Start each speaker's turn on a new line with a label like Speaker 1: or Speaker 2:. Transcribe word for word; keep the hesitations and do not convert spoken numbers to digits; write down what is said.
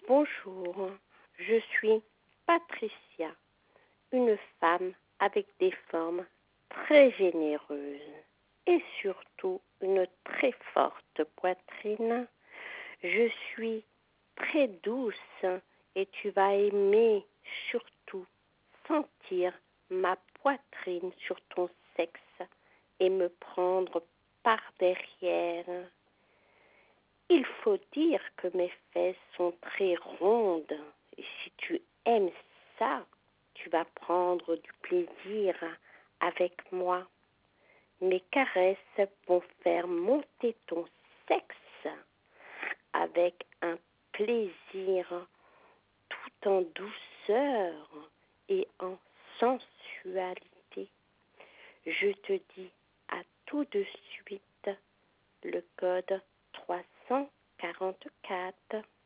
Speaker 1: Bonjour, je suis Patricia, une femme avec des formes très généreuses et surtout une très forte poitrine. Je suis très douce et tu vas aimer surtout sentir ma poitrine sur ton sexe et me prendre par derrière. Il faut dire que mes fesses sont très rondes et si tu aimes ça, tu vas prendre du plaisir avec moi. Mes caresses vont faire monter ton sexe avec un plaisir tout en douceur et en sensualité. Je te dis à tout de suite le code trois cent quarante-quatre.